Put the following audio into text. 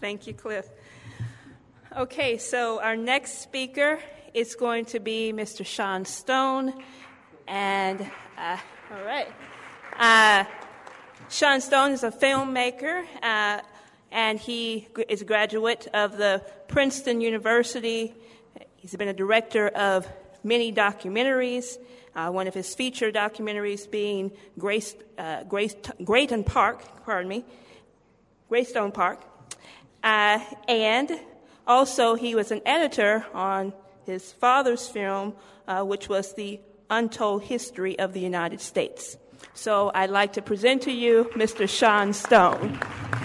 Thank you, Cliff. Okay, so our next speaker is going to be Mr. Sean Stone. And, all right. Sean Stone is a filmmaker, and he is a graduate of the Princeton University. He's been a director of many documentaries, one of his feature documentaries being Greystone Park. And also he was an editor on his father's film, which was The Untold History of the United States. So I'd like to present to you Mr. Sean Stone.